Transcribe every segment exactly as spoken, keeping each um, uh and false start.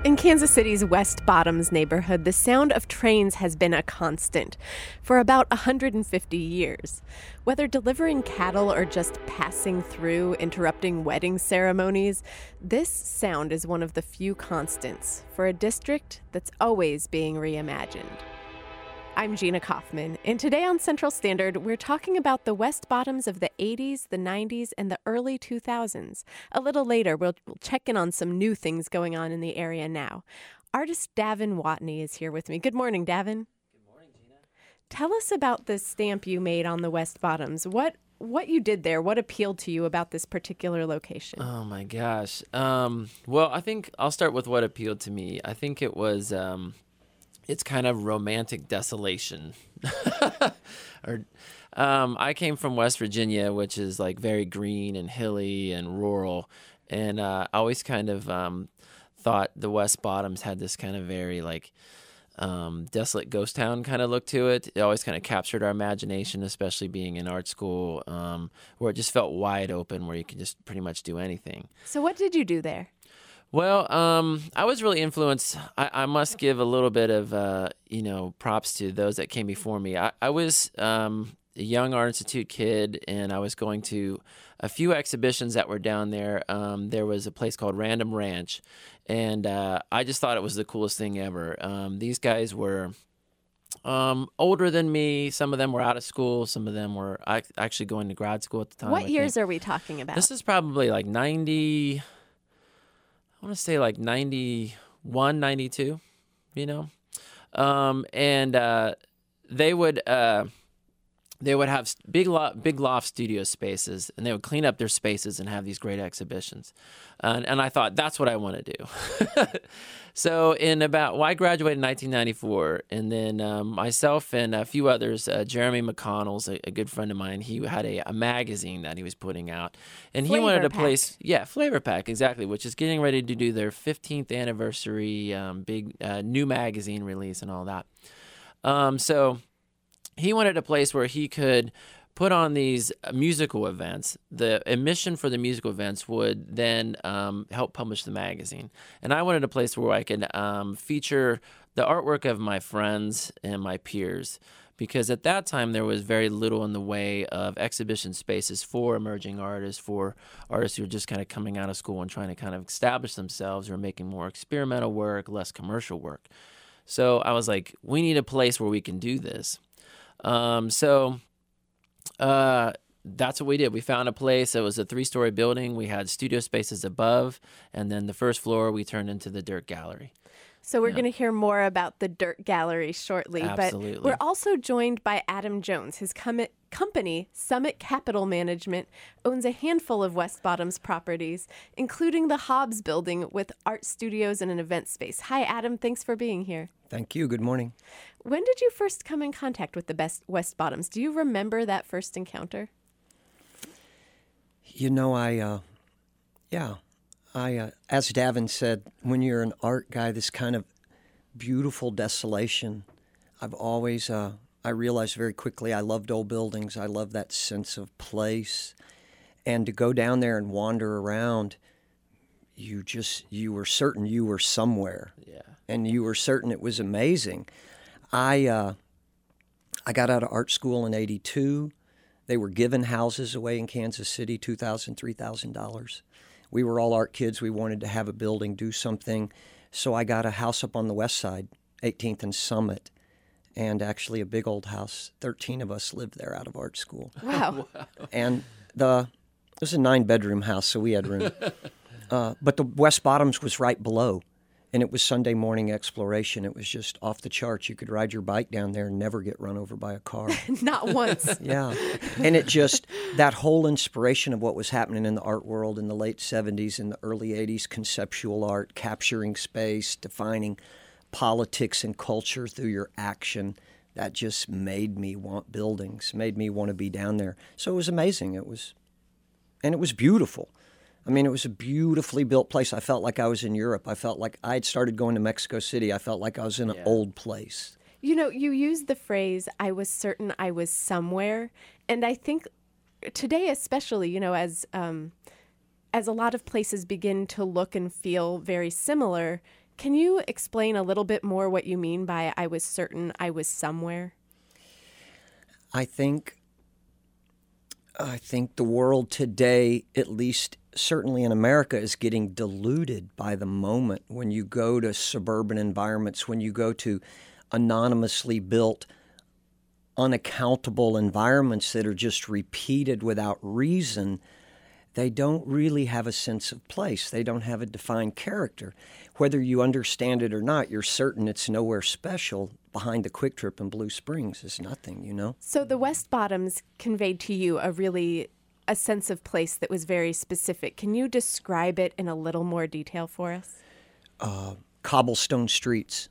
In Kansas City's West Bottoms neighborhood, the sound of trains has been a constant for about one hundred fifty years. Whether delivering cattle or just passing through, interrupting wedding ceremonies, this sound is one of the few constants for a district that's always being reimagined. I'm Gina Kaufman, and today on Central Standard, we're talking about the West Bottoms of the eighties, the nineties, and the early two thousands. A little later, we'll, we'll check in on some new things going on in the area now. Artist Davin Watney is here with me. Good morning, Davin. Good morning, Gina. Tell us about this stamp you made on the West Bottoms. What what you did there, what appealed to you about this particular location? Oh, my gosh. Um, well, I think I'll start with what appealed to me. I think it was... Um, It's kind of romantic desolation. or, um, I came from West Virginia, which is like very green and hilly and rural. And uh, I always kind of um, thought the West Bottoms had this kind of very like um, desolate ghost town kind of look to it. It always kind of captured our imagination, especially being in art school, um, where it just felt wide open, where you could just pretty much do anything. So what did you do there? Well, um, I was really influenced. I, I must give a little bit of, uh, you know, props to those that came before me. I, I was um, a young Art Institute kid, and I was going to a few exhibitions that were down there. Um, there was a place called Random Ranch, and uh, I just thought it was the coolest thing ever. Um, these guys were um, older than me. Some of them were out of school. Some of them were actually going to grad school at the time. What I years think. are we talking about? This is probably like ninety... I want to say like ninety-one, ninety-two, you know, um, and uh, they would uh, they would have big lo- big loft studio spaces, and they would clean up their spaces and have these great exhibitions. Uh, and I thought, that's what I want to do. So in about, well, I graduated in nineteen ninety-four, and then um, myself and a few others, uh, Jeremy McConnell's a, a good friend of mine, he had a, a magazine that he was putting out, and he Flavor wanted a Pack. place, yeah, Flavor Pack, exactly, which is getting ready to do their fifteenth anniversary um, big uh, new magazine release and all that. Um, so he wanted a place where he could put on these musical events. The admission for the musical events would then um, help publish the magazine. And I wanted a place where I could um, feature the artwork of my friends and my peers, because at that time there was very little in the way of exhibition spaces for emerging artists, for artists who were just kind of coming out of school and trying to kind of establish themselves or making more experimental work, less commercial work. So I was like, we need a place where we can do this. Um, so... Uh, that's what we did. We found a place. It was a three-story building. We had studio spaces above, and then the first floor we turned into the Dirt Gallery. So we're Yeah. going to hear more about the Dirt Gallery shortly. Absolutely. But we're also joined by Adam Jones. His com- company, Summit Capital Management, owns a handful of West Bottoms properties, including the Hobbs Building with art studios and an event space. Hi, Adam. Thanks for being here. Thank you. Good morning. When did you first come in contact with the best West Bottoms? Do you remember that first encounter? You know, I, uh, yeah, I, uh, as Davin said, when you're an art guy, this kind of beautiful desolation, I've always, uh, I realized very quickly I loved old buildings. I love that sense of place. And to go down there and wander around, you just, you were certain you were somewhere. Yeah. And you were certain it was amazing. I uh, I got out of art school in eighty-two. They were giving houses away in Kansas City, two thousand dollars, three thousand dollars. We were all art kids. We wanted to have a building, do something. So I got a house up on the west side, eighteenth and Summit, and actually a big old house. thirteen of us lived there out of art school. Wow. And the it was a nine-bedroom house, so we had room. uh, but the West Bottoms was right below. And it was Sunday morning exploration. It was just off the charts. You could ride your bike down there and never get run over by a car. Not once. Yeah. And it just, that whole inspiration of what was happening in the art world in the late seventies and the early eighties, conceptual art, capturing space, defining politics and culture through your action, that just made me want buildings, made me want to be down there. So it was amazing. It was, and it was beautiful. I mean, it was a beautifully built place. I felt like I was in Europe. I felt like I had started going to Mexico City. I felt like I was in an Yeah. old place. You know, you used the phrase, I was certain I was somewhere. And I think today especially, you know, as um, as a lot of places begin to look and feel very similar, Can you explain a little bit more what you mean by I was certain I was somewhere? I think I think the world today, at least certainly in America, is getting diluted by the moment. When you go to suburban environments, when you go to anonymously built, unaccountable environments that are just repeated without reason, they don't really have a sense of place. They don't have a defined character. Whether you understand it or not, you're certain it's nowhere special. Behind the Quick Trip in Blue Springs is nothing, you know? So the West Bottoms conveyed to you a really a sense of place that was very specific. Can you describe it in a little more detail for us? Uh, cobblestone streets,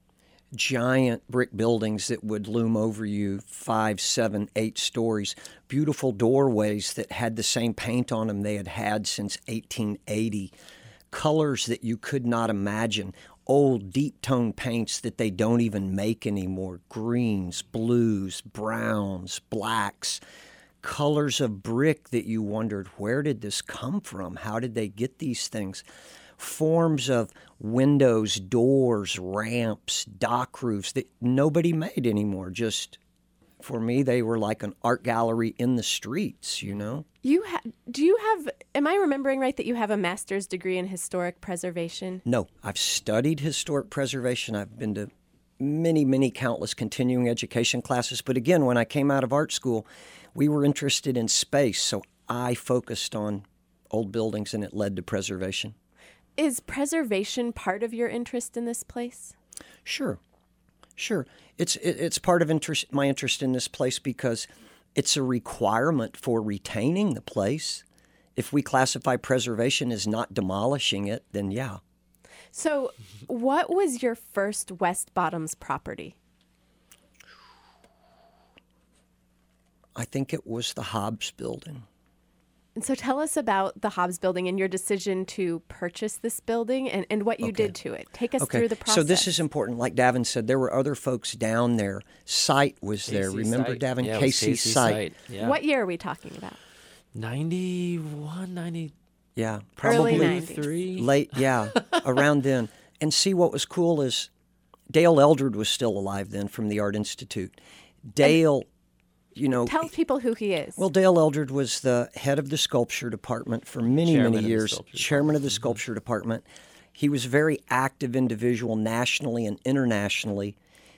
giant brick buildings that would loom over you five, seven, eight stories, beautiful doorways that had the same paint on them they had had since eighteen eighty, colors that you could not imagine, old deep-tone paints that they don't even make anymore, greens, blues, browns, blacks, colors of brick that you wondered, where did this come from? How did they get these things? Forms of windows, doors, ramps, dock roofs that nobody made anymore. Just, for me, they were like an art gallery in the streets, you know? You ha- do you have, am I remembering right that you have a master's degree in historic preservation? No, I've studied historic preservation. I've been to many, many countless continuing education classes. But again, when I came out of art school, we were interested in space. So I focused on old buildings and it led to preservation. Is preservation part of your interest in this place? Sure, sure. It's it, it's part of interest, my interest in this place because it's a requirement for retaining the place. If we classify preservation as not demolishing it, then yeah. So what was your first West Bottoms property? I think it was the Hobbs Building. And so tell us about the Hobbs Building and your decision to purchase this building and, and what you Okay. did to it. Take us Okay, through the process. so this is important. Like Davin said, there were other folks down there. Sight was there. Casey Remember, Sight. Davin? Yeah, it was Casey Casey Sight. Yeah. What year are we talking about? ninety-one, ninety-three? Yeah, Early probably nineties. late, yeah, around then. And see, what was cool is Dale Eldred was still alive then from the Art Institute. Dale, you know... Tell people who he is. Well, Dale Eldred was the head of the sculpture department for many, Chairman of many the years, sculpture chairman of the sculpture department. He was a very active individual nationally and internationally.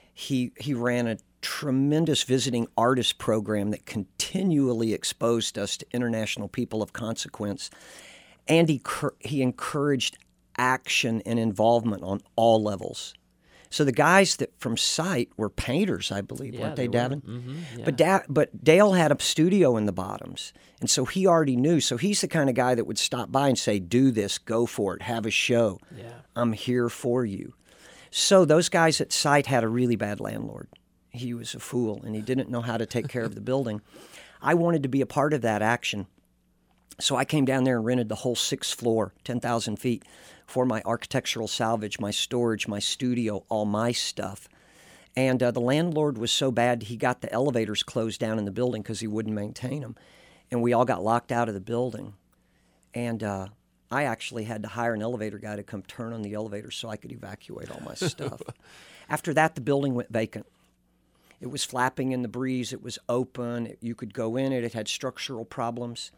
He he ran a tremendous visiting artist program that continually exposed us to international people of consequence. And he, cur- he encouraged action and involvement on all levels. So the guys that from Sight were painters, I believe, Yeah, weren't they, they were. Davin? Mhm, yeah. But da- but Dale had a studio in the Bottoms, and so he already knew. So he's the kind of guy that would stop by and say, "Do this, go for it, have a show. Yeah. I'm here for you." So those guys at Sight had a really bad landlord. He was a fool, and he didn't know how to take care of the building. I wanted to be a part of that action. So I came down there and rented the whole sixth floor, ten thousand feet, for my architectural salvage, my storage, my studio, all my stuff. And uh, the landlord was so bad, he got the elevators closed down in the building because he wouldn't maintain them. And we all got locked out of the building. And uh, I actually had to hire an elevator guy to come turn on the elevator so I could evacuate all my stuff. After that, the building went vacant. It was flapping in the breeze. It was open. It, you could go in it. It had structural problems.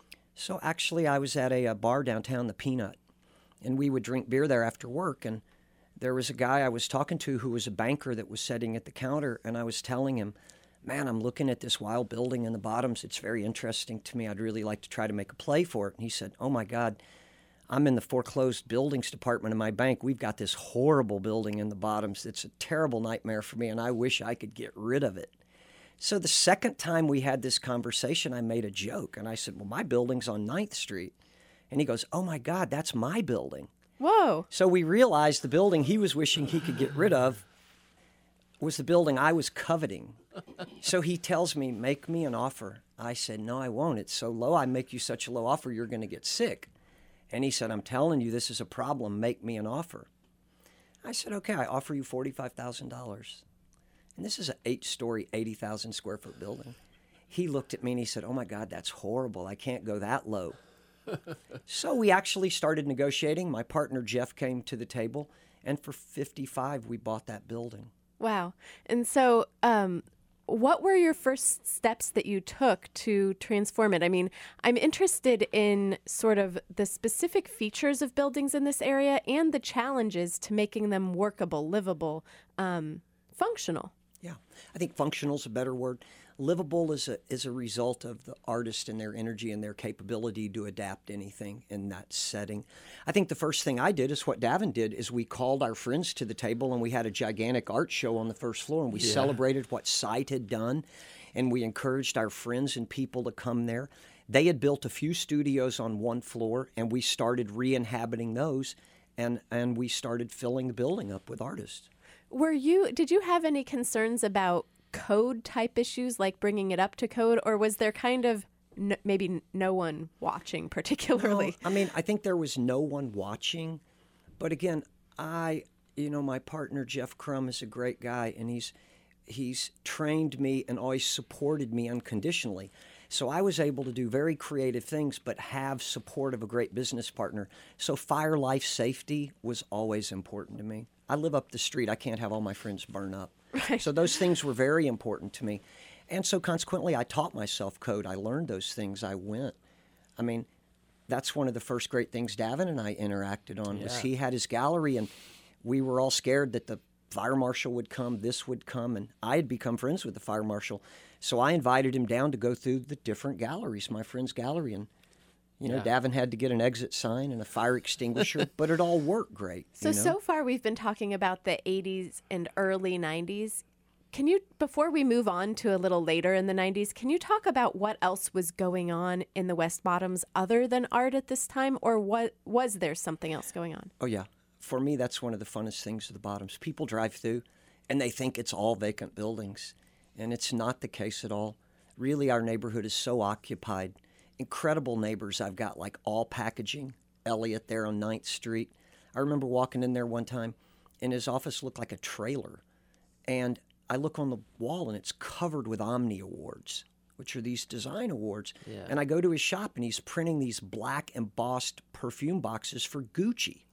So actually, I was at a, a bar downtown, the Peanut, and we would drink beer there after work. And there was a guy I was talking to who was a banker that was sitting at the counter, and I was telling him, man, I'm looking at this wild building in the Bottoms. It's very interesting to me. I'd really like to try to make a play for it. And he said, oh, my God, I'm in the foreclosed buildings department of my bank. We've got this horrible building in the Bottoms. It's a terrible nightmare for me, and I wish I could get rid of it. So the second time we had this conversation, I made a joke, and I said, well, my building's on ninth Street. And he goes, oh, my God, that's my building. Whoa. So we realized the building he was wishing he could get rid of was the building I was coveting. So he tells me, make me an offer. I said, no, I won't. It's so low. I make you such a low offer, you're going to get sick. And he said, I'm telling you, this is a problem. Make me an offer. I said, okay, I offer you forty-five thousand dollars. And this is an eight-story, eighty thousand square foot building. He looked at me and he said, oh, my God, that's horrible. I can't go that low. So we actually started negotiating. My partner, Jeff, came to the table, And for fifty-five, we bought that building. Wow. And so, um, what were your first steps that you took to transform it? I mean, I'm interested in sort of the specific features of buildings in this area and the challenges to making them workable, livable, um, functional. Yeah, I think functional is a better word. Livable is a is a result of the artist and their energy and their capability to adapt anything in that setting. I think the first thing I did is what Davin did, is we called our friends to the table and we had a gigantic art show on the first floor, and we Yeah. celebrated what Sight had done, and we encouraged our friends and people to come there. They had built a few studios on one floor, and we started re-inhabiting those, and and we started filling the building up with artists. Were you, did you have any concerns about code type issues, like bringing it up to code, or was there kind of n- maybe no one watching particularly? No, I mean, I think there was no one watching. But again, I, you know, my partner, Jeff Crum, is a great guy, and he's he's trained me and always supported me unconditionally. So I was able to do very creative things, but have support of a great business partner. So fire, life, safety was always important to me. I live up the street. I can't have all my friends burn up. Right. So those things were very important to me. And so consequently, I taught myself code. I learned those things. I went. I mean, that's one of the first great things Davin and I interacted on, was Yeah. he had his gallery, and we were all scared that the fire marshal would come, this would come, and I had become friends with the fire marshal. So I invited him down to go through the different galleries, my friend's gallery, and you know, Yeah. Davin had to get an exit sign and a fire extinguisher, but it all worked great. So, you know? so far we've been talking about the eighties and early nineties. Can you, before we move on to a little later in the nineties, can you talk about what else was going on in the West Bottoms other than art at this time, or what was there something else going on? Oh, yeah. For me, that's one of the funnest things of the Bottoms. People drive through, and they think it's all vacant buildings, and it's not the case at all. Really, our neighborhood is so occupied. Incredible neighbors I've got, like All Packaging, Elliot there on ninth Street. I remember walking in there one time, and his office looked like a trailer. And I look on the wall, and it's covered with Omni Awards, which are these design awards. Yeah. And I go to his shop, and he's printing these black embossed perfume boxes for Gucci.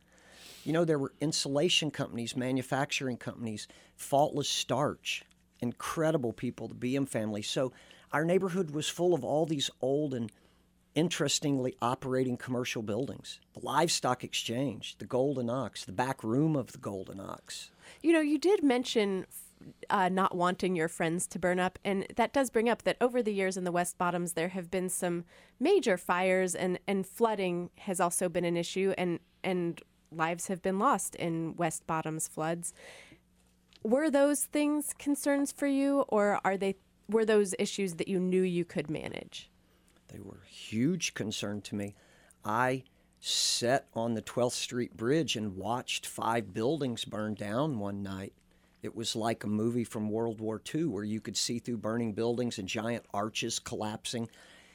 You know, there were insulation companies, manufacturing companies, Faultless Starch, incredible people, the B M family. So our neighborhood was full of all these old and interestingly operating commercial buildings. The Livestock Exchange, the Golden Ox, the back room of the Golden Ox. You know, you did mention uh, not wanting your friends to burn up, and that does bring up that over the years in the West Bottoms, there have been some major fires, and, and flooding has also been an issue, and, and lives have been lost in West Bottoms floods. Were those things concerns for you, or are they were those issues that you knew you could manage? They were a huge concern to me. I sat on the twelfth Street Bridge and watched five buildings burn down one night. It was like a movie from World War Two, where you could see through burning buildings and giant arches collapsing.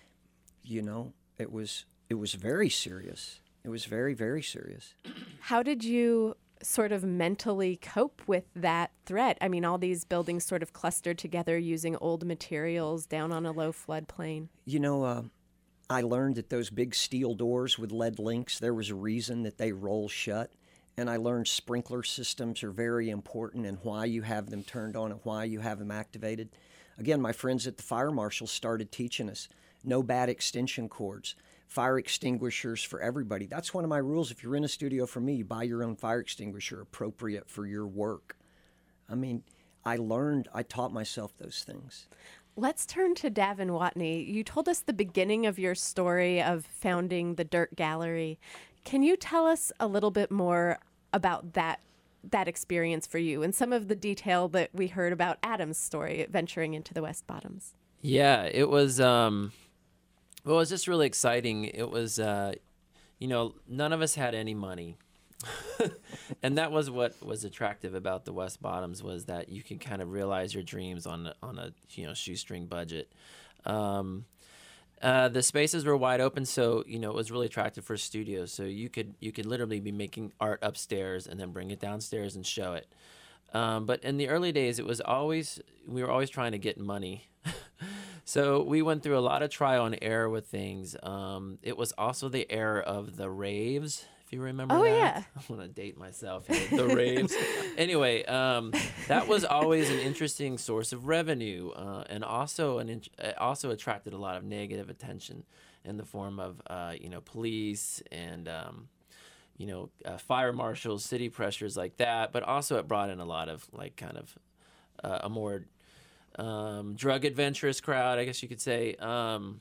You know, it was it was very serious. It was very, very serious. How did you sort of mentally cope with that threat? I mean, all these buildings sort of clustered together using old materials down on a low floodplain. You know, uh, I learned that those big steel doors with lead links, there was a reason that they roll shut. And I learned sprinkler systems are very important, and why you have them turned on and why you have them activated. Again, my friends at the fire marshal started teaching us no bad extension cords, fire extinguishers for everybody. That's one of my rules. If you're in a studio for me, you buy your own fire extinguisher appropriate for your work. I mean, I learned, I taught myself those things. Let's turn to Davin Watney. You told us the beginning of your story of founding the Dirt Gallery. Can you tell us a little bit more about that that experience for you and some of the detail that we heard about Adam's story venturing into the West Bottoms? Yeah, it was. Um, well, it was just really exciting. It was, uh, you know, none of us had any money, and that was what was attractive about the West Bottoms, was that you can kind of realize your dreams on a, on a you know shoestring budget. Um, uh, the spaces were wide open, so you know it was really attractive for studios. So you could you could literally be making art upstairs and then bring it downstairs and show it. Um, but in the early days, it was always we were always trying to get money. So we went through a lot of trial and error with things. Um, it was also the era of the raves, if you remember Oh, that. yeah. I want to date myself here. The raves. Anyway, um, that was always an interesting source of revenue, uh, and also an int- uh, also attracted a lot of negative attention in the form of uh, you know police and um, you know uh, fire marshals, city pressures like that. But also it brought in a lot of like kind of uh, a more um, drug adventurous crowd, I guess you could say. Um,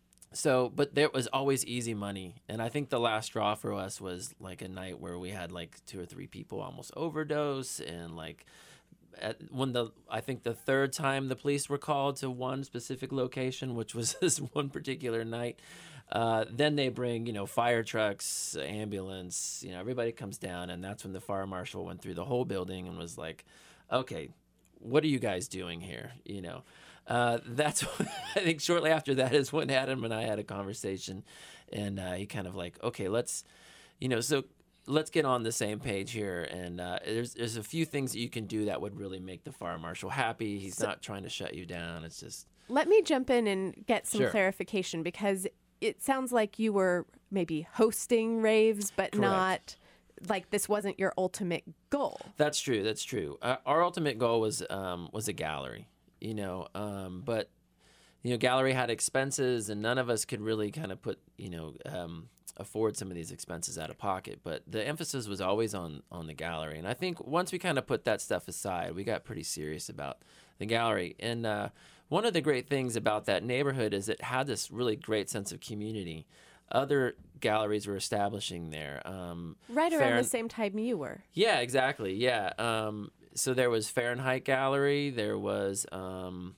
So, but there was always easy money. And I think the last straw for us was like a night where we had like two or three people almost overdose. And like at, when the, I think the third time the police were called to one specific location, which was this one particular night, uh, then they bring, you know, fire trucks, ambulance, you know, everybody comes down. And that's when the fire marshal went through the whole building and was like, okay, what are you guys doing here? You know? Uh, that's I think shortly after that is when Adam and I had a conversation, and uh, he kind of like, okay, let's, you know, so let's get on the same page here. And uh, there's there's a few things that you can do that would really make the fire marshal happy. He's So- not trying to shut you down. It's just Let me jump in and get some Sure. clarification, because it sounds like you were maybe hosting raves, but Correct. not like this wasn't your ultimate goal. That's true. That's true. Uh, our ultimate goal was um, was a gallery, you know, um, but you know, gallery had expenses, and none of us could really kind of put, you know, um, afford some of these expenses out of pocket. But the emphasis was always on on the gallery, and I think once we kind of put that stuff aside, we got pretty serious about the gallery. And uh, one of the great things about that neighborhood is it had this really great sense of community. Other galleries were establishing there. Um, Right around Fahren- the same time you were. Yeah, exactly. Yeah. Um, so there was Fahrenheit Gallery. There was um,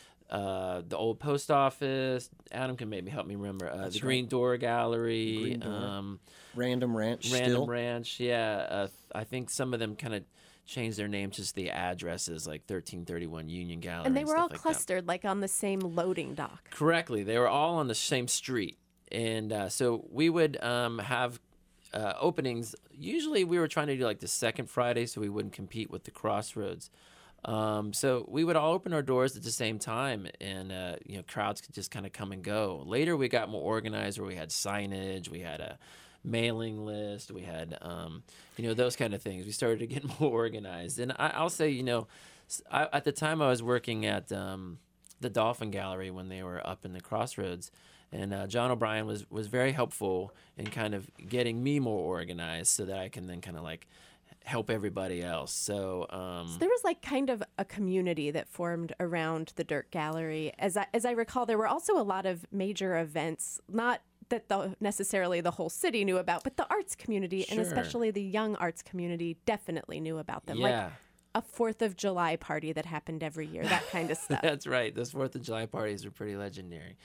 uh, the old post office. Adam can maybe help me remember. Uh, the That's Green right. Door Gallery. Green Door. Um, Random Ranch Random still. Ranch. Yeah. Uh, I think some of them kind of changed their name, just the addresses, like thirteen thirty-one Union Gallery. And they were stuff all like that. clustered, like on the same loading dock. Correctly. They were all on the same street. And uh, so we would um, have uh, openings. Usually we were trying to do like the second Friday so we wouldn't compete with the Crossroads. Um, so we would all open our doors at the same time, and uh, you know, crowds could just kind of come and go. Later we got more organized, where we had signage, we had a mailing list, we had um, you know, those kind of things. We started to get more organized. And I, I'll say, you know, s- I, at the time I was working at um, the Dolphin Gallery when they were up in the Crossroads. And uh, John O'Brien was, was very helpful in kind of getting me more organized so that I can then kind of like help everybody else. So, um, So there was like kind of a community that formed around the Dirt Gallery. As I, as I recall, there were also a lot of major events, not that the, necessarily the whole city knew about, but the arts community, and Sure. especially the young arts community, definitely knew about them. yeah, Like a Fourth of July party that happened every year, that kind of stuff. that's right. Those Fourth of July parties were pretty legendary.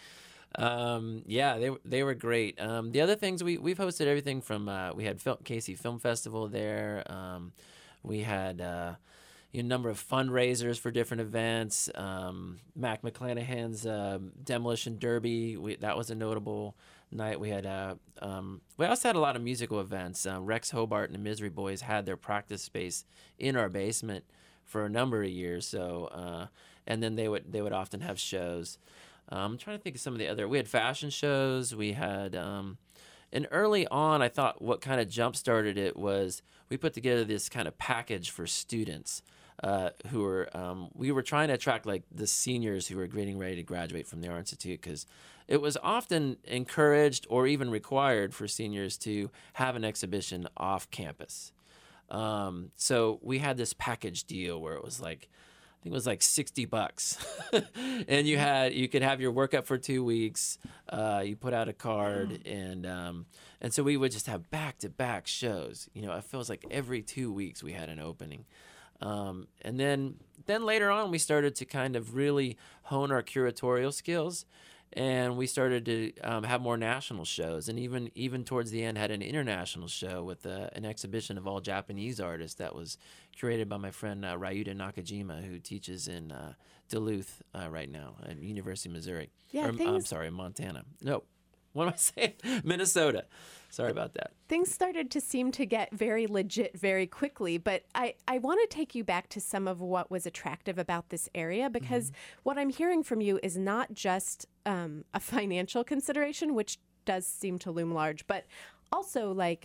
Um, yeah, they they were great. Um, the other things we we've hosted everything from uh, we had Fil- Casey Film Festival there. Um, we had uh, a number of fundraisers for different events. Um, Mac McClanahan's um Demolition Derby, we, that was a notable night. We had uh, um, we also had a lot of musical events. Uh, Rex Hobart and the Misery Boys had their practice space in our basement for a number of years. So uh, and then they would they would often have shows. Um, I'm trying to think of some of the other. We had fashion shows. We had, um, and early on, I thought what kind of jump started it was we put together this kind of package for students uh, who were. Um, we were trying to attract like the seniors who were getting ready to graduate from the Art Institute, because it was often encouraged or even required for seniors to have an exhibition off campus. Um, so we had this package deal where it was like, I think it was like sixty bucks, and you had you could have your workup for two weeks. Uh, you put out a card, and um, and so we would just have back to back shows. You know, it feels like every two weeks we had an opening, um, and then then later on we started to kind of really hone our curatorial skills, and we started to um, have more national shows, and even even towards the end had an international show with uh, an exhibition of all Japanese artists that was curated by my friend uh, Ryuta Nakajima, who teaches in uh, Duluth uh, right now at University of Missouri. Yeah, or, I'm things- sorry, Montana. No, what am I saying? Minnesota. Sorry about that. Things started to seem to get very legit very quickly, but I, I want to take you back to some of what was attractive about this area, because Mm-hmm. what I'm hearing from you is not just um, a financial consideration, which does seem to loom large, but also like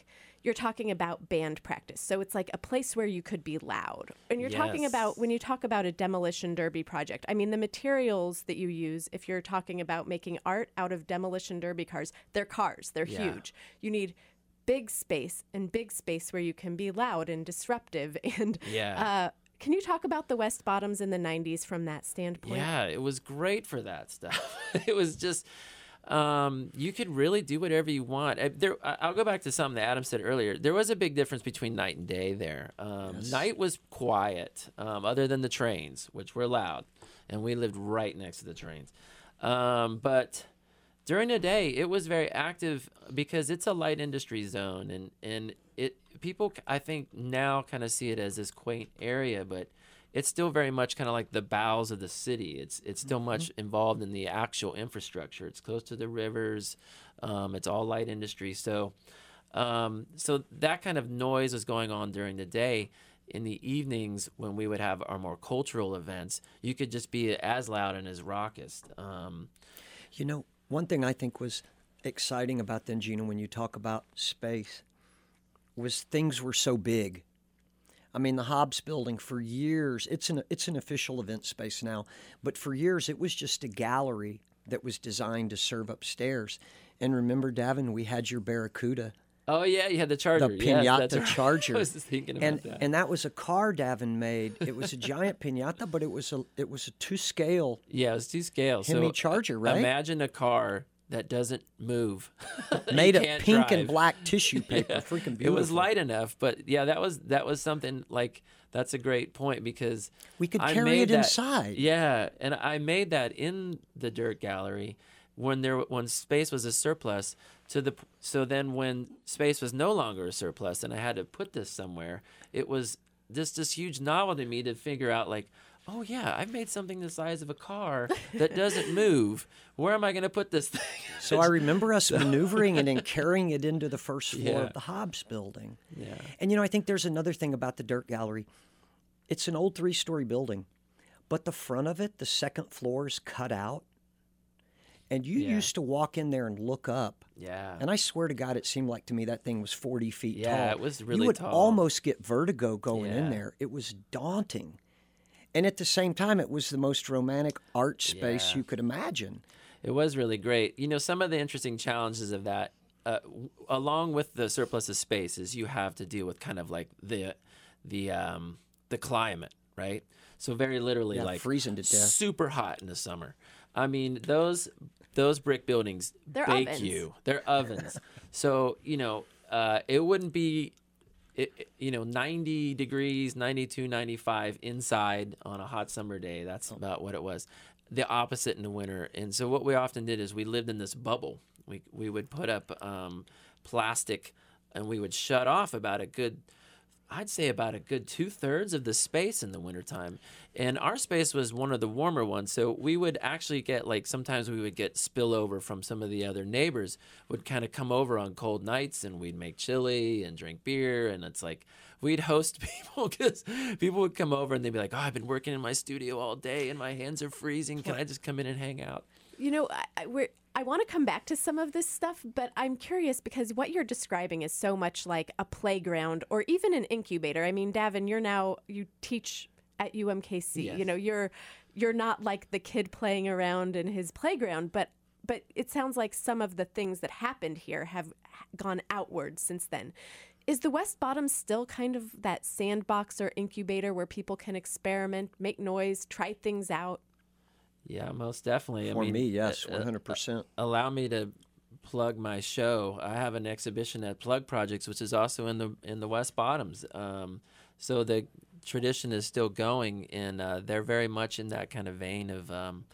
you're talking about band practice. So it's like a place where you could be loud. And you're talking Yes. about, when you talk about a demolition derby project, I mean, the materials that you use, if you're talking about making art out of demolition derby cars, they're cars, they're Yeah. huge. You need big space, and big space where you can be loud and disruptive. And Yeah. uh, can you talk about the West Bottoms in the nineties from that standpoint? Yeah, it was great for that stuff. It was just, um, you could really do whatever you want. Uh, There, I- I'll go back to something that Adam said earlier. There was a big difference between night and day there. Um, Night was quiet, um, other than the trains, which were loud, and we lived right next to the trains. Um, but during the day, it was very active because it's a light industry zone, and and it people I think now kind of see it as this quaint area, but it's still very much kind of like the bowels of the city. It's it's still much involved in the actual infrastructure. It's close to the rivers. Um, it's all light industry. So um, so that kind of noise was going on during the day. In the evenings, when we would have our more cultural events, you could just be as loud and as raucous. Um, You know, one thing I think was exciting about then, Gina, when you talk about space, was things were so big. I mean, the Hobbs building for years, it's an it's an official event space now, but for years it was just a gallery that was designed to serve upstairs. And remember, Davin, we had your Barracuda, Oh yeah, you had the Charger. the Yes, Pinata that's right. Charger. I was just thinking about and that. and that was a car Davin made. It was a giant Pinata, but it was a it was a two scale. Yeah, it was two scales. Hemi so Charger, right? Imagine a car that doesn't move, You Made of can't pink drive. and black tissue paper. Yeah. Freaking It beautiful. was light enough, but yeah, that was that was something like that's a great point because We could I carry made it that- inside. Yeah, and I made that in the dirt gallery when there when space was a surplus to the so then when space was no longer a surplus and I had to put this somewhere, it was just this huge novelty to me to figure out like, oh yeah, I've made something the size of a car that doesn't move. Where am I going to put this thing? So I remember us maneuvering it and carrying it into the first floor Yeah. of the Hobbs building. Yeah. And you know, I think there's another thing about the Dirt Gallery. It's an old three-story building, but the front of it, the second floor is cut out. And you Yeah. used to walk in there and look up. Yeah. And I swear to God, it seemed like to me that thing was forty feet Yeah, tall. it was really You would tall. almost get vertigo going in Yeah. there. It was daunting. And at the same time, it was the most romantic art space Yeah. you could imagine. It was really great. You know, some of the interesting challenges of that, uh, w- along with the surplus of space, is you have to deal with kind of like the the um, the climate, right? So very literally, Yeah, like freezing to death. super hot in the summer. I mean, those those brick buildings They're bake ovens. you. They're ovens. So you know, uh, it wouldn't be. It, it- you know, ninety degrees, ninety-two, ninety-five inside on a hot summer day. That's about what it was. The opposite in the winter. And so what we often did is we lived in this bubble. We we would put up um, plastic and we would shut off about a good, I'd say about a good two thirds of the space in the wintertime. And our space was one of the warmer ones. So we would actually get like, sometimes we would get spillover from some of the other neighbors would kind of come over on cold nights and we'd make chili and drink beer. And it's like, we'd host people because people would come over and they'd be like, oh, I've been working in my studio all day and my hands are freezing. Can I just come in and hang out? You know, I, I, we're, I want to come back to some of this stuff, but I'm curious because what you're describing is so much like a playground or even an incubator. I mean, Davin, you're now, you teach at U M K C. Yes. You know, you're you're not like the kid playing around in his playground, but but it sounds like some of the things that happened here have gone outward since then. Is the West Bottom still kind of that sandbox or incubator where people can experiment, make noise, try things out? Yeah, most definitely. For I mean, me, yes, uh, one hundred percent. allow me to plug my show. I have an exhibition at Plug Projects, which is also in the in the West Bottoms. Um, so the tradition is still going, and uh, they're very much in that kind of vein of um,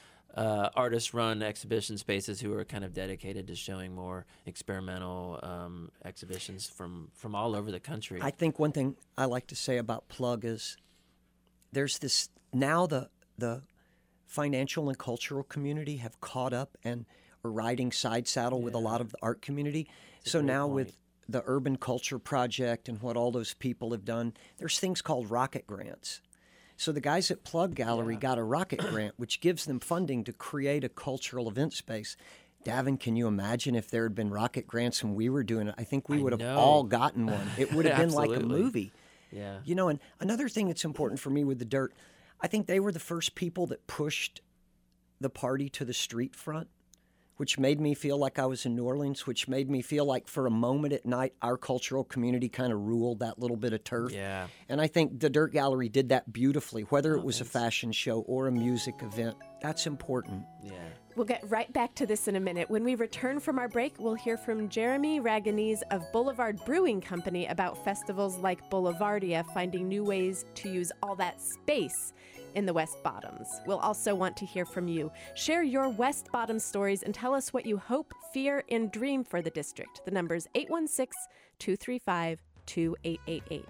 uh, artist-run exhibition spaces who are kind of dedicated to showing more experimental um, exhibitions from from all over the country. I think one thing I like to say about Plug is there's this now the the financial and cultural community have caught up and are riding side saddle with a lot of the art community. So great now point. with the Urban Culture Project and what all those people have done, there's things called rocket grants. So the guys at Plug Gallery got a rocket grant, which gives them funding to create a cultural event space. Davin, can you imagine if there had been rocket grants when we were doing it? I think we I would have know. all gotten one. It would have been like a Absolutely. movie. Yeah. You know, and another thing that's important for me with the Dirt, I think they were the first people that pushed the party to the street front, which made me feel like I was in New Orleans, which made me feel like for a moment at night, our cultural community kind of ruled that little bit of turf. Yeah. And I think the Dirt Gallery did that beautifully, whether Oh, it was thanks. a fashion show or a music event. That's important. Yeah. We'll get right back to this in a minute. When we return from our break, we'll hear from Jeremy Raganese of Boulevard Brewing Company about festivals like Boulevardia finding new ways to use all that space in the West Bottoms. We'll also want to hear from you. Share your West Bottoms stories and tell us what you hope, fear, and dream for the district. The number's eight one six, two three five, two eight eight eight.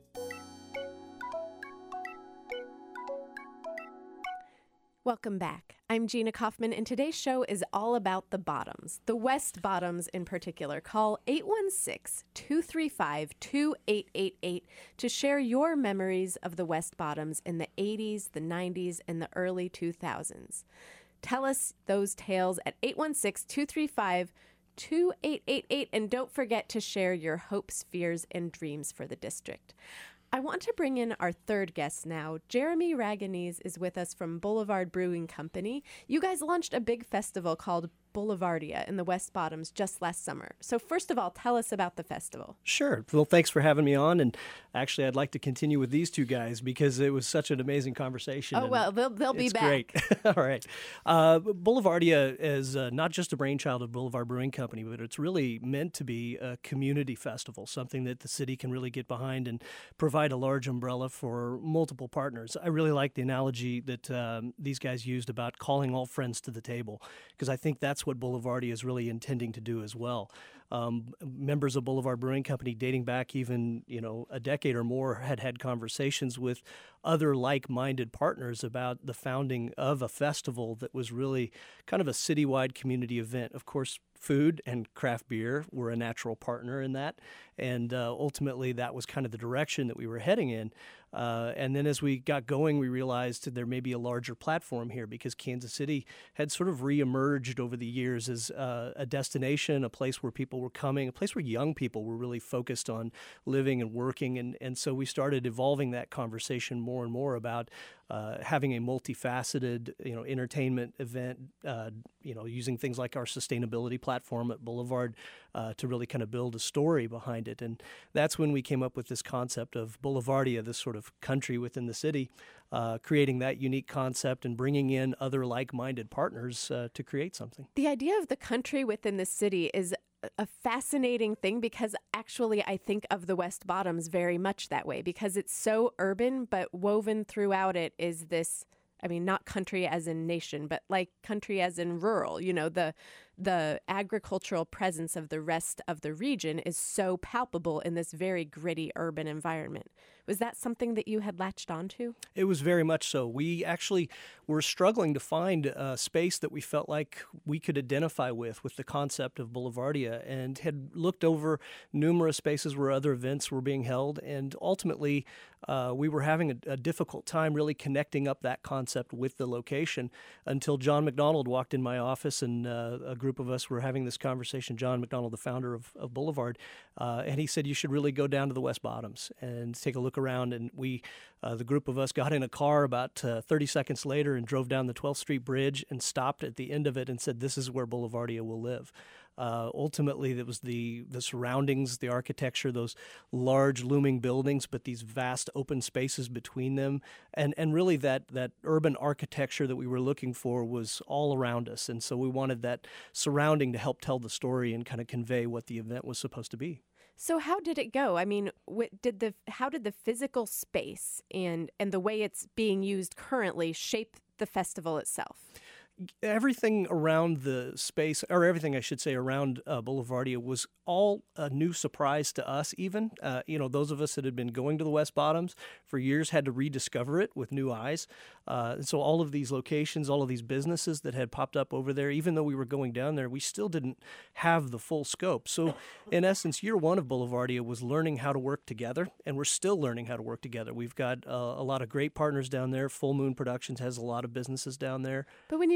Welcome back. I'm Gina Kaufman, and today's show is all about the bottoms, the West Bottoms in particular. Call eight one six, two three five, two eight eight eight to share your memories of the West Bottoms in the eighties, the nineties, and the early two thousands. Tell us those tales at eight one six, two three five, two eight eight eight, and don't forget to share your hopes, fears, and dreams for the district. I want to bring in our third guest now. Jeremy Raganese is with us from Boulevard Brewing Company. You guys launched a big festival called Boulevardia in the West Bottoms just last summer. So first of all, tell us about the festival. Sure. Well, thanks for having me on. And actually, I'd like to continue with these two guys because it was such an amazing conversation. Oh, and well, they'll, they'll be it's back. great. All right. Uh, Boulevardia is uh, not just a brainchild of Boulevard Brewing Company, but it's really meant to be a community festival, something that the city can really get behind and provide a large umbrella for multiple partners. I really like the analogy that um, these guys used about calling all friends to the table, because I think that's what Boulevardia is really intending to do as well. Um, members of Boulevard Brewing Company, dating back even you know a decade or more, had had conversations with other like-minded partners about the founding of a festival that was really kind of a citywide community event. Of course, food and craft beer were a natural partner in that, and uh, ultimately that was kind of the direction that we were heading in. Uh, and then as we got going, we realized there may be a larger platform here because Kansas City had sort of reemerged over the years as uh, a destination, a place where people were coming, a place where young people were really focused on living and working. And, and so we started evolving that conversation more and more about uh, having a multifaceted, you know, entertainment event, uh, you know, using things like our sustainability platform at Boulevard uh, to really kind of build a story behind it. And that's when we came up with this concept of Boulevardia, this sort of country within the city, uh, creating that unique concept and bringing in other like-minded partners uh, to create something. The idea of the country within the city is a fascinating thing because actually I think of the West Bottoms very much that way because it's so urban, but woven throughout it is this, I mean, not country as in nation, but like country as in rural. You know, the the agricultural presence of the rest of the region is so palpable in this very gritty urban environment. Was that something that you had latched onto? It was very much so. We actually were struggling to find a space that we felt like we could identify with, with the concept of Boulevardia, and had looked over numerous spaces where other events were being held. And ultimately, uh, we were having a, a difficult time really connecting up that concept with the location until John McDonald walked in my office, and uh, a group of us were having this conversation. John McDonald, the founder of, of Boulevard, uh, and he said, you should really go down to the West Bottoms and take a look around. And we, uh, the group of us, got in a car about uh, thirty seconds later and drove down the twelfth Street Bridge and stopped at the end of it and said, this is where Boulevardia will live. Uh, ultimately, it was the, the surroundings, the architecture, those large looming buildings, but these vast open spaces between them. And, and really that, that urban architecture that we were looking for was all around us. And so we wanted that surrounding to help tell the story and kind of convey what the event was supposed to be. So how did it go? I mean, what did the how did the physical space and and the way it's being used currently shape the festival itself? Everything around the space, or everything I should say around uh, Boulevardia, was all a new surprise to us even. Uh, you know, those of us that had been going to the West Bottoms for years had to rediscover it with new eyes. Uh, and so all of these locations, all of these businesses that had popped up over there, even though we were going down there, we still didn't have the full scope. So in essence, year one of Boulevardia was learning how to work together, and we're still learning how to work together. We've got uh, a lot of great partners down there. Full Moon Productions has a lot of businesses down there. But when you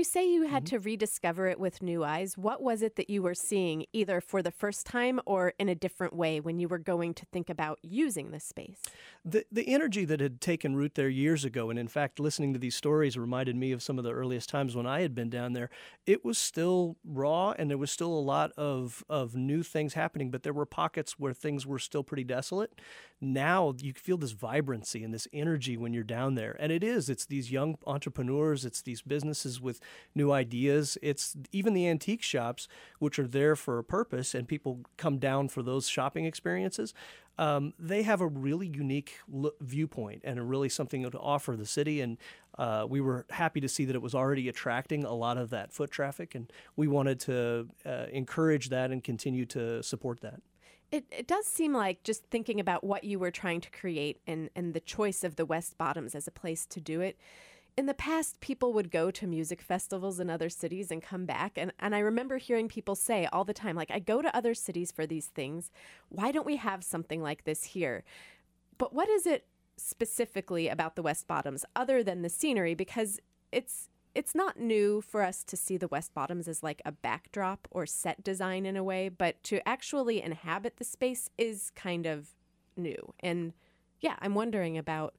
say you had to rediscover it with new eyes, what was it that you were seeing either for the first time or in a different way when you were going to think about using this space? The the energy that had taken root there years ago, and in fact, listening to these stories reminded me of some of the earliest times when I had been down there. It was still raw, and there was still a lot of, of new things happening, but there were pockets where things were still pretty desolate. Now you feel this vibrancy and this energy when you're down there, and it is. It's these young entrepreneurs, it's these businesses with new ideas. It's even the antique shops, which are there for a purpose, and people come down for those shopping experiences. Um, they have a really unique lo- viewpoint and a really something to offer the city. And uh, we were happy to see that it was already attracting a lot of that foot traffic, and we wanted to uh, encourage that and continue to support that. It, it does seem like, just thinking about what you were trying to create and, and the choice of the West Bottoms as a place to do it, in the past, people would go to music festivals in other cities and come back. And, and I remember hearing people say all the time, like, I go to other cities for these things. Why don't we have something like this here? But what is it specifically about the West Bottoms other than the scenery? Because it's it's not new for us to see the West Bottoms as like a backdrop or set design in a way, but to actually inhabit the space is kind of new. And yeah, I'm wondering about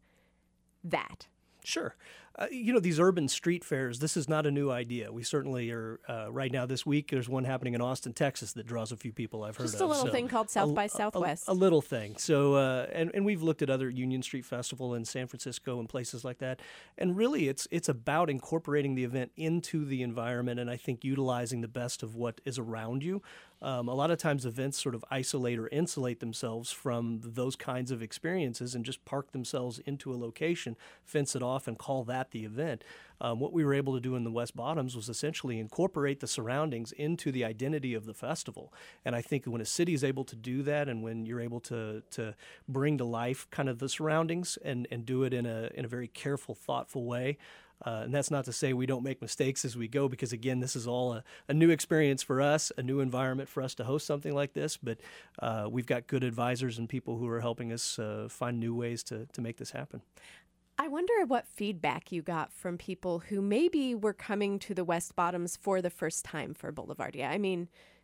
that. Sure. Uh, you know, these urban street fairs, this is not a new idea. We certainly are, uh, right now this week, there's one happening in Austin, Texas that draws a few people I've heard of. Just a little so thing called South a, by Southwest. A, a little thing. So, uh, and, and we've looked at other Union Street Festival in San Francisco and places like that. And really, it's it's about incorporating the event into the environment, and I think utilizing the best of what is around you. Um, a lot of times events sort of isolate or insulate themselves from those kinds of experiences and just park themselves into a location, fence it off, and call that the event. Um, what we were able to do in the West Bottoms was essentially incorporate the surroundings into the identity of the festival. And I think when a city is able to do that, and when you're able to to bring to life kind of the surroundings and, and do it in a in a very careful, thoughtful way, Uh, and that's not to say we don't make mistakes as we go, because, again, this is all a, a new experience for us, a new environment for us to host something like this. But uh, we've got good advisors and people who are helping us uh, find new ways to, to make this happen. I wonder what feedback you got from people who maybe were coming to the West Bottoms for the first time for Boulevardia. I mean,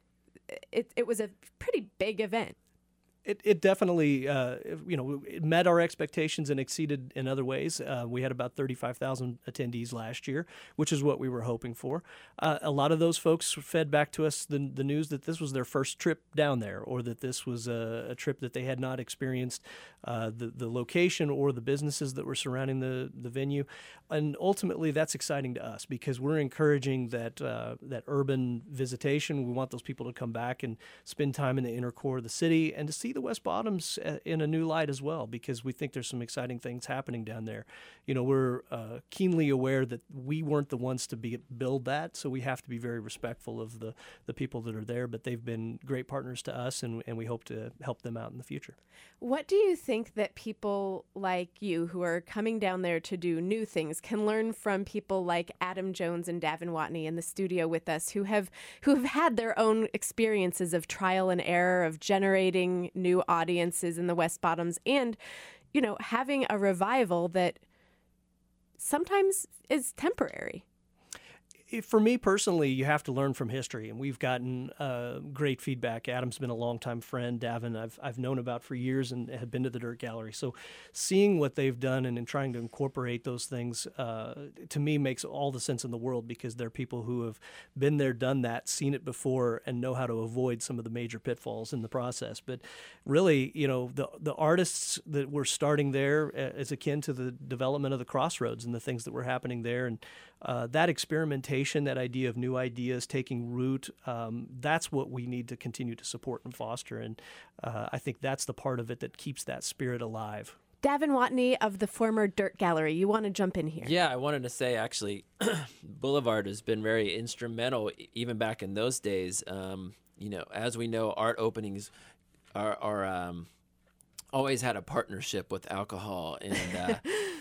it, it was a pretty big event. It it definitely, uh, you know, it met our expectations and exceeded in other ways. Uh, we had about thirty-five thousand attendees last year, which is what we were hoping for. Uh, a lot of those folks fed back to us the, the news that this was their first trip down there, or that this was a, a trip that they had not experienced uh, the, the location or the businesses that were surrounding the, the venue. And ultimately, that's exciting to us, because we're encouraging that, uh, that urban visitation. We want those people to come back and spend time in the inner core of the city and to see the West Bottoms in a new light as well, because we think there's some exciting things happening down there. You know, we're uh, keenly aware that we weren't the ones to be, build that, so we have to be very respectful of the, the people that are there, but they've been great partners to us, and, and we hope to help them out in the future. What do you think that people like you who are coming down there to do new things can learn from people like Adam Jones and Davin Watney in the studio with us, who have who have had their own experiences of trial and error, of generating new audiences in the West Bottoms, and, you know, having a revival that sometimes is temporary? For me personally, you have to learn from history, and we've gotten uh, great feedback. Adam's been a longtime friend. Davin, I've I've known about for years and had been to the Dirt Gallery. So seeing what they've done and in trying to incorporate those things, uh, to me, makes all the sense in the world, because they're people who have been there, done that, seen it before, and know how to avoid some of the major pitfalls in the process. But really, you know, the the artists that were starting there is akin to the development of the Crossroads and the things that were happening there, and uh, that experimentation, that idea of new ideas taking root, um, that's what we need to continue to support and foster. And uh, I think that's the part of it that keeps that spirit alive. Davin Watney of the former Dirt Gallery, you want to jump in here? Yeah, I wanted to say, actually, Boulevard has been very instrumental even back in those days. Um, you know, as we know, art openings are, are um, always had a partnership with alcohol, and uh,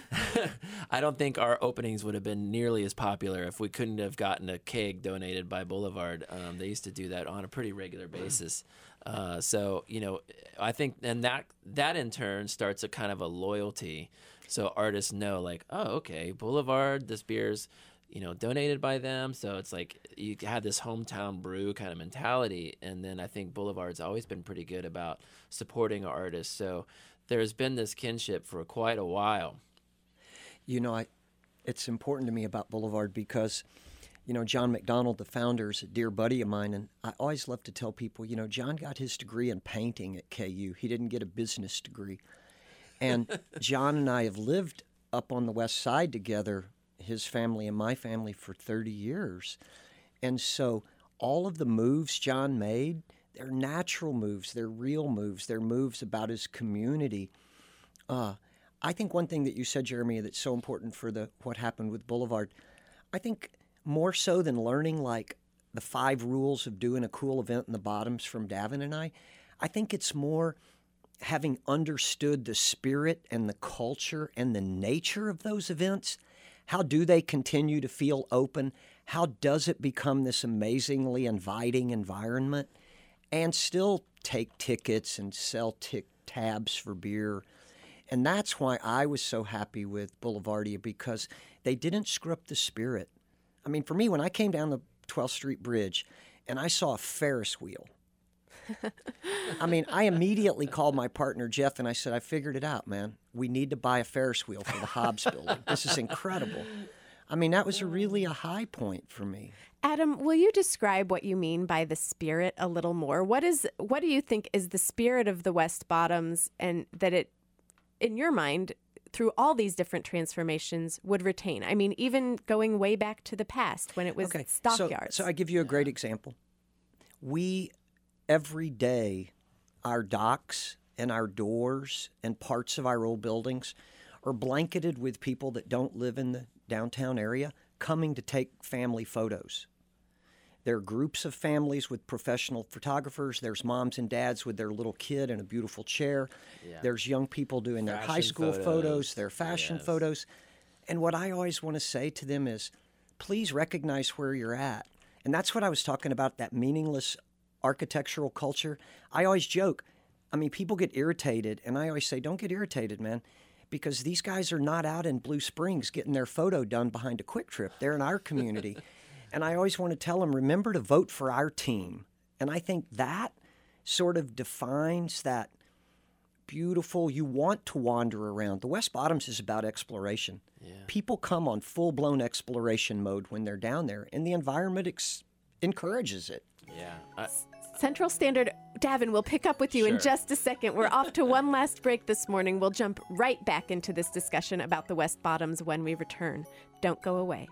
I don't think our openings would have been nearly as popular if we couldn't have gotten a keg donated by Boulevard. Um, they used to do that on a pretty regular basis. Uh, so, you know, I think, and that that in turn starts a kind of a loyalty. So artists know, like, oh, okay, Boulevard, this beer's, you know, donated by them. So it's like you have this hometown brew kind of mentality. And then I think Boulevard's always been pretty good about supporting artists. So there's been this kinship for quite a while. You know, I, it's important to me about Boulevard because, you know, John McDonald, the founder, is a dear buddy of mine. And I always love to tell people, you know, John got his degree in painting at K U. He didn't get a business degree. And John and I have lived up on the west side together, his family and my family, for thirty years. And so all of the moves John made, they're natural moves, they're real moves, they're moves about his community. Uh, I think one thing that you said, Jeremy, that's so important for the what happened with Boulevard, I think more so than learning like the five rules of doing a cool event in the Bottoms from Davin and I, I think it's more having understood the spirit and the culture and the nature of those events. How do they continue to feel open? How does it become this amazingly inviting environment and still take tickets and sell tick tabs for beer? And that's why I was so happy with Boulevardia, because they didn't screw up the spirit. I mean, for me, when I came down the twelfth Street Bridge and I saw a Ferris wheel, I mean, I immediately called my partner, Jeff, and I said, I figured it out, man. We need to buy a Ferris wheel for the Hobbs building. This is incredible. I mean, that was a really a high point for me. Adam, will you describe what you mean by the spirit a little more? What is, what do you think is the spirit of the West Bottoms, and that it, in your mind, through all these different transformations, would retain? I mean, even going way back to the past when it was okay. stockyards. So, so I give you a great example. We, every day, our docks and our doors and parts of our old buildings are blanketed with people that don't live in the downtown area coming to take family photos. There are groups of families with professional photographers. There's moms and dads with their little kid in a beautiful chair. Yeah. There's young people doing their fashion high school photos, photos their fashion yes. photos. And what I always want to say to them is, please recognize where you're at. And that's what I was talking about, that meaningless architectural culture. I always joke, I mean, people get irritated, and I always say, don't get irritated, man, because these guys are not out in Blue Springs getting their photo done behind a Quick Trip. They're in our community. And I always want to tell them, remember to vote for our team. And I think that sort of defines that beautiful, you want to wander around. The West Bottoms is about exploration. Yeah. People come on full-blown exploration mode when they're down there, and the environment ex- encourages it. Yeah. I- Central Standard, Davin, we'll pick up with you Sure. in just a second. We're off to one last break this morning. We'll jump right back into this discussion about the West Bottoms when we return. Don't go away.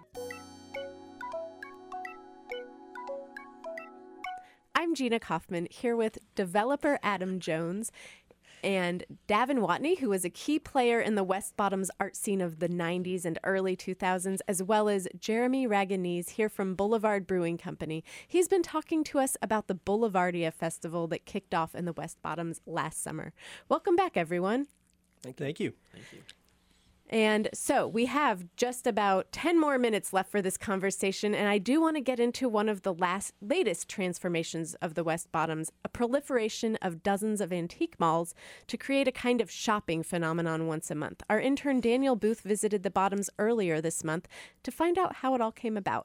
I'm Gina Kaufman, here with developer Adam Jones and Davin Watney, who was a key player in the West Bottoms art scene of the nineties and early two thousands, as well as Jeremy Ragonese here from Boulevard Brewing Company. He's been talking to us about the Boulevardia Festival that kicked off in the West Bottoms last summer. Welcome back, everyone. Thank you. Thank you. Thank you. And so we have just about ten more minutes left for this conversation, and I do want to get into one of the last latest transformations of the West Bottoms, a proliferation of dozens of antique malls to create a kind of shopping phenomenon once a month. Our intern Daniel Booth visited the Bottoms earlier this month to find out how it all came about.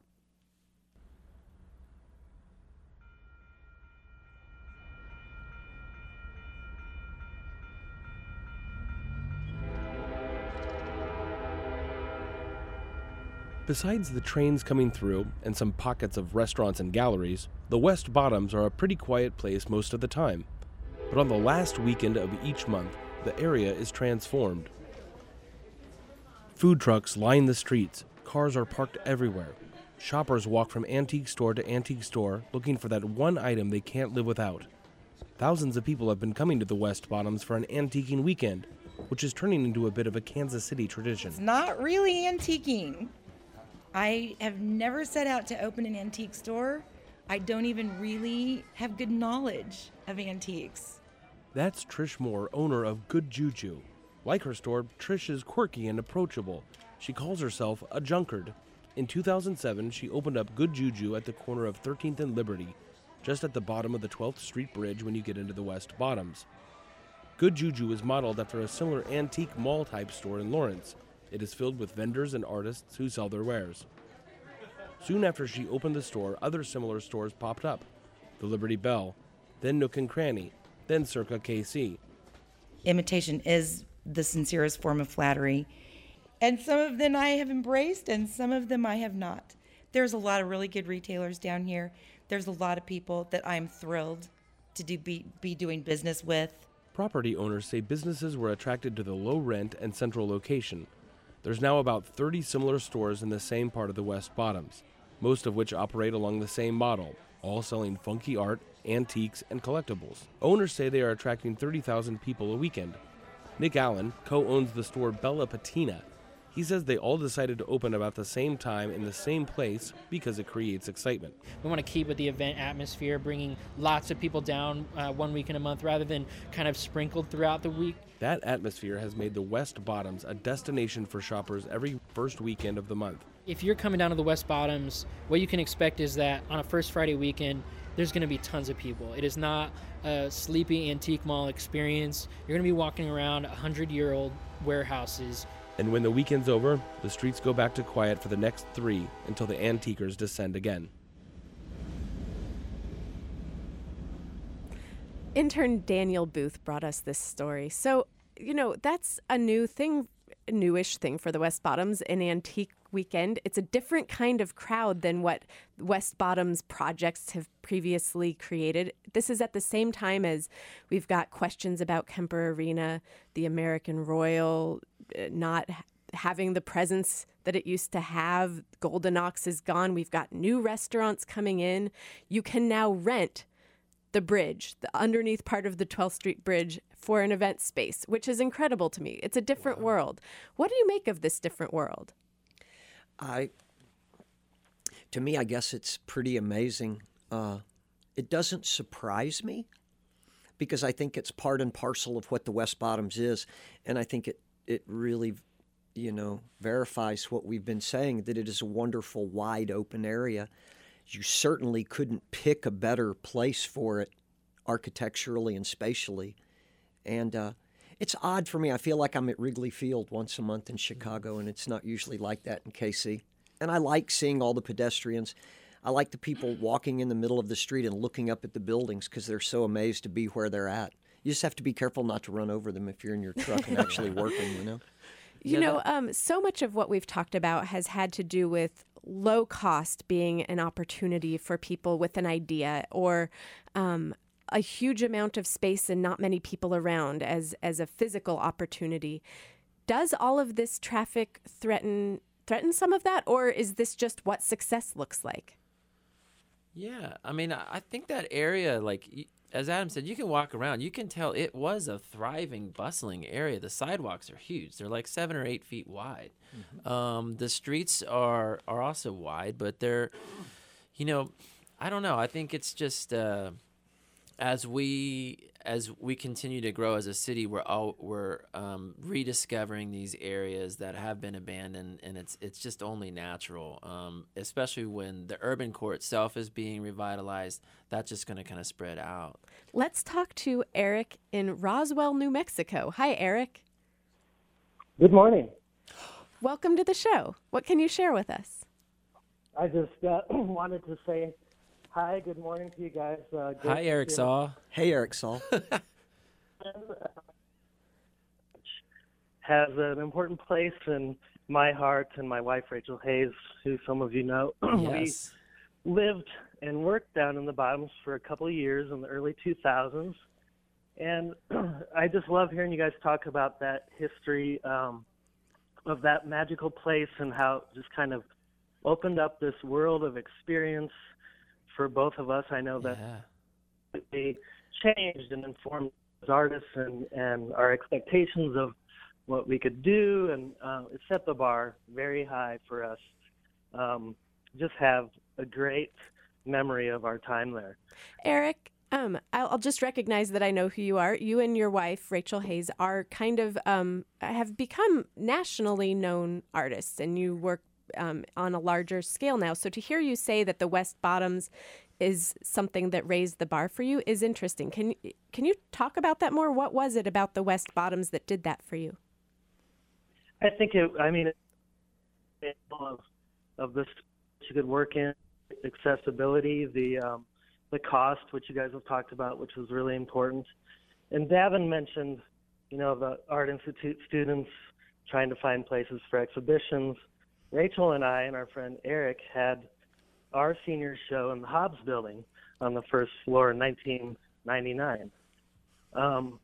Besides the trains coming through and some pockets of restaurants and galleries, the West Bottoms are a pretty quiet place most of the time. But on the last weekend of each month, the area is transformed. Food trucks line the streets, cars are parked everywhere. Shoppers walk from antique store to antique store looking for that one item they can't live without. Thousands of people have been coming to the West Bottoms for an antiquing weekend, which is turning into a bit of a Kansas City tradition. It's not really antiquing. I have never set out to open an antique store. I don't even really have good knowledge of antiques. That's Trish Moore, owner of Good Juju. Like her store, Trish is quirky and approachable. She calls herself a junkard. In two thousand seven, she opened up Good Juju at the corner of thirteenth and Liberty, just at the bottom of the twelfth Street Bridge when you get into the West Bottoms. Good Juju is modeled after a similar antique mall-type store in Lawrence. It is filled with vendors and artists who sell their wares. Soon after she opened the store, other similar stores popped up. The Liberty Bell, then Nook and Cranny, then Circa K C. Imitation is the sincerest form of flattery. And some of them I have embraced and some of them I have not. There's a lot of really good retailers down here. There's a lot of people that I'm thrilled to do, be, be doing business with. Property owners say businesses were attracted to the low rent and central location. There's now about thirty similar stores in the same part of the West Bottoms, most of which operate along the same model, all selling funky art, antiques, and collectibles. Owners say they are attracting thirty thousand people a weekend. Nick Allen co-owns the store Bella Patina. He says they all decided to open about the same time in the same place because it creates excitement. We want to keep with the event atmosphere, bringing lots of people down uh, one weekend a month rather than kind of sprinkled throughout the week. That atmosphere has made the West Bottoms a destination for shoppers every first weekend of the month. If you're coming down to the West Bottoms, what you can expect is that on a first Friday weekend, there's going to be tons of people. It is not a sleepy antique mall experience. You're going to be walking around one hundred-year-old warehouses. And when the weekend's over, the streets go back to quiet for the next three until the antiquers descend again. Intern Daniel Booth brought us this story. So, you know, that's a new thing, a newish thing for the West Bottoms, an antique weekend. It's a different kind of crowd than what West Bottoms projects have previously created. This is at the same time as we've got questions about Kemper Arena, the American Royal uh, not having the presence that it used to have. Golden Ox is gone. We've got new restaurants coming in. You can now rent the bridge, the underneath part of the twelfth Street Bridge, for an event space, which is incredible to me. It's a different wow. world. What do you make of this different world? I, to me, I guess it's pretty amazing. Uh, it doesn't surprise me because I think it's part and parcel of what the West Bottoms is, and I think it it really, you know, verifies what we've been saying, that it is a wonderful, wide open area. You certainly couldn't pick a better place for it architecturally and spatially. And uh, it's odd for me. I feel like I'm at Wrigley Field once a month in Chicago, and it's not usually like that in K C. And I like seeing all the pedestrians. I like the people walking in the middle of the street and looking up at the buildings because they're so amazed to be where they're at. You just have to be careful not to run over them if you're in your truck and actually working, you know? You know, um, so much of what we've talked about has had to do with low cost being an opportunity for people with an idea, or um, a huge amount of space and not many people around as as a physical opportunity. Does all of this traffic threaten threaten some of that, or is this just what success looks like? Yeah, I mean, I think that area, like, as Adam said, you can walk around. You can tell it was a thriving, bustling area. The sidewalks are huge. They're like seven or eight feet wide. Mm-hmm. Um, the streets are are also wide, but they're, you know, I don't know. I think it's just uh, as we as we continue to grow as a city, we're all we're um, rediscovering these areas that have been abandoned, and it's it's just only natural. Um, especially when the urban core itself is being revitalized, that's just going to kind of spread out. Let's talk to Eric in Roswell, New Mexico. Hi, Eric. Good morning. Welcome to the show. What can you share with us? I just uh, wanted to say hi, good morning to you guys. Uh, hi, Eric Saul. Hey, Eric Saul. Has an important place in my heart and my wife, Rachel Hayes, who some of you know. Yes. We lived and worked down in the Bottoms for a couple of years in the early two thousands. And I just love hearing you guys talk about that history um, of that magical place and how it just kind of opened up this world of experience for both of us. I know that yeah. we changed and informed as artists and, and our expectations of what we could do, and uh, it set the bar very high for us. Um, just have a great memory of our time there. Eric, um, I'll, I'll just recognize that I know who you are. You and your wife, Rachel Hayes, are kind of um, have become nationally known artists, and you work Um, on a larger scale now. So to hear you say that the West Bottoms is something that raised the bar for you is interesting. Can can you talk about that more? What was it about the West Bottoms that did that for you? I think it, I mean, of, of the you could work in, accessibility, the um, the cost, which you guys have talked about, which was really important. And Davin mentioned, you know, the Art Institute students trying to find places for exhibitions. Rachel and I and our friend Eric had our senior show in the Hobbs building on the first floor in nineteen ninety-nine. Um,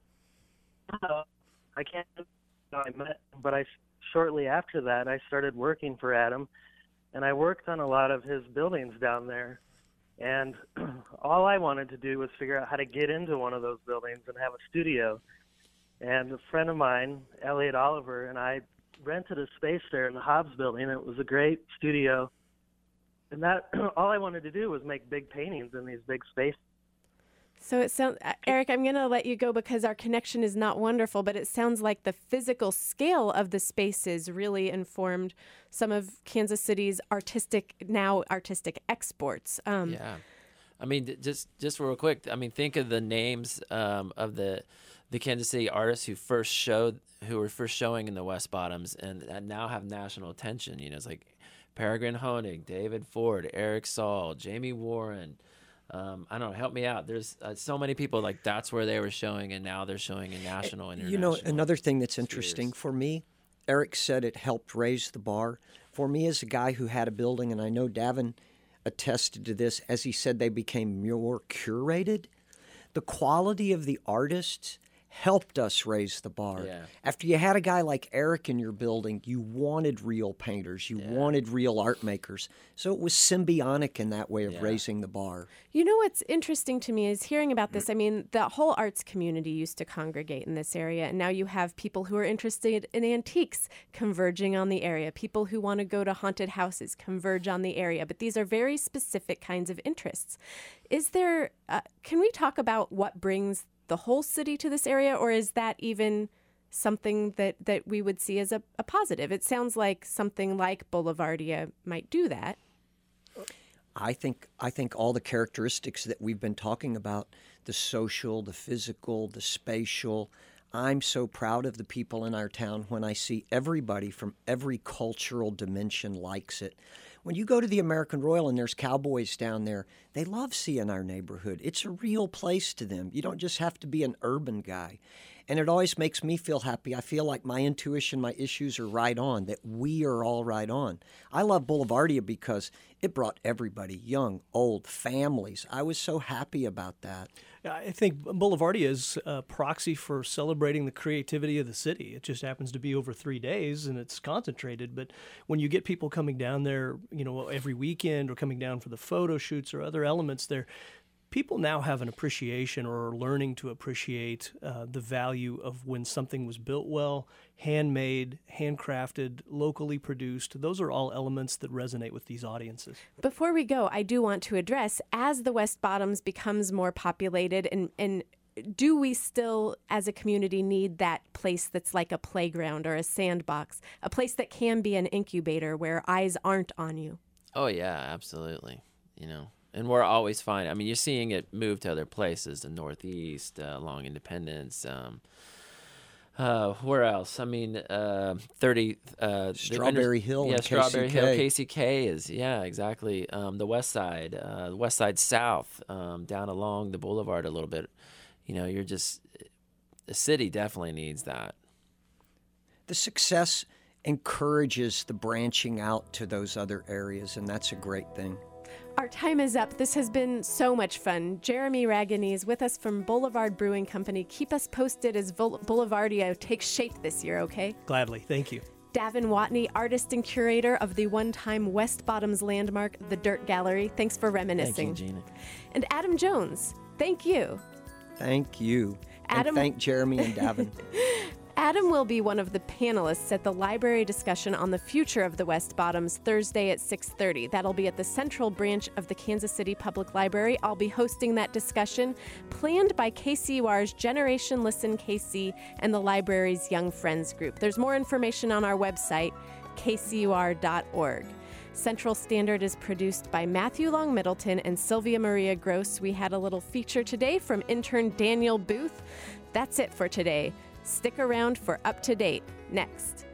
I can't I met him, but I shortly after that I started working for Adam, and I worked on a lot of his buildings down there. And all I wanted to do was figure out how to get into one of those buildings and have a studio. And a friend of mine, Elliot Oliver, and I rented a space there in the Hobbs building. It was a great studio. And that all I wanted to do was make big paintings in these big spaces. So it sounds, Eric, I'm going to let you go because our connection is not wonderful, but it sounds like the physical scale of the spaces really informed some of Kansas City's artistic, now artistic exports. Um, yeah. I mean, just just real quick, I mean, think of the names um, of the the Kansas City artists who first showed, who were first showing in the West Bottoms and, and now have national attention. You know, it's like Peregrine Honig, David Ford, Eric Saul, Jamie Warren. Um, I don't know, help me out. There's uh, so many people, like that's where they were showing, and now they're showing in national and You know, international another thing that's interesting spheres. for me, Eric said it helped raise the bar. For me, as a guy who had a building, and I know Davin attested to this, as he said they became more curated, the quality of the artists helped us raise the bar. Yeah. After you had a guy like Eric in your building, you wanted real painters, you Yeah. wanted real art makers. So it was symbiotic in that way of Yeah. raising the bar. You know what's interesting to me is hearing about this. I mean, the whole arts community used to congregate in this area, and now you have people who are interested in antiques converging on the area, people who want to go to haunted houses converge on the area, but these are very specific kinds of interests. Is there, uh, can we talk about what brings the whole city to this area, or is that even something that, that we would see as a, a positive? It sounds like something like Boulevardia might do that. I think I think all the characteristics that we've been talking about, the social, the physical, the spatial, I'm so proud of the people in our town when I see everybody from every cultural dimension likes it. When you go to the American Royal and there's cowboys down there, they love seeing our neighborhood. It's a real place to them. You don't just have to be an urban guy. And it always makes me feel happy. I feel like my intuition, my issues are right on, that we are all right on. I love Boulevardia because it brought everybody, young, old, families. I was so happy about that. I think Boulevardia is a proxy for celebrating the creativity of the city. It just happens to be over three days and it's concentrated. But when you get people coming down there, you know, every weekend or coming down for the photo shoots or other elements there, people now have an appreciation or are learning to appreciate uh, the value of when something was built well, handmade, handcrafted, locally produced. Those are all elements that resonate with these audiences. Before we go, I do want to address, as the West Bottoms becomes more populated, and, and do we still, as a community, need that place that's like a playground or a sandbox, a place that can be an incubator where eyes aren't on you? Oh, yeah, absolutely. You know, and we're always fine. I mean, you're seeing it move to other places, the Northeast, uh, along Independence. Um, uh, where else? I mean, uh, thirty uh, Strawberry under, Hill. Yeah, and Strawberry K C K. Hill. K C K is yeah, exactly. Um, the West Side, uh, the West Side South, um, down along the Boulevard a little bit. You know, you're just the city definitely needs that. The success encourages the branching out to those other areas, and that's a great thing. Our time is up. This has been so much fun. Jeremy Raganese is with us from Boulevard Brewing Company. Keep us posted as Boulevardia takes shape this year, okay? Gladly. Thank you. Davin Watney, artist and curator of the one-time West Bottoms landmark, the Dirt Gallery. Thanks for reminiscing. Thank you, Gina. And Adam Jones, thank you. Thank you. Adam- And thank Jeremy and Davin. Adam will be one of the panelists at the library discussion on the future of the West Bottoms Thursday at six thirty. That'll be at the Central Branch of the Kansas City Public Library. I'll be hosting that discussion, planned by K C U R's Generation Listen K C and the library's Young Friends group. There's more information on our website, k c u r dot org. Central Standard is produced by Matthew Long Middleton and Sylvia Maria Gross. We had a little feature today from intern Daniel Booth. That's it for today. Stick around for Up to Date next.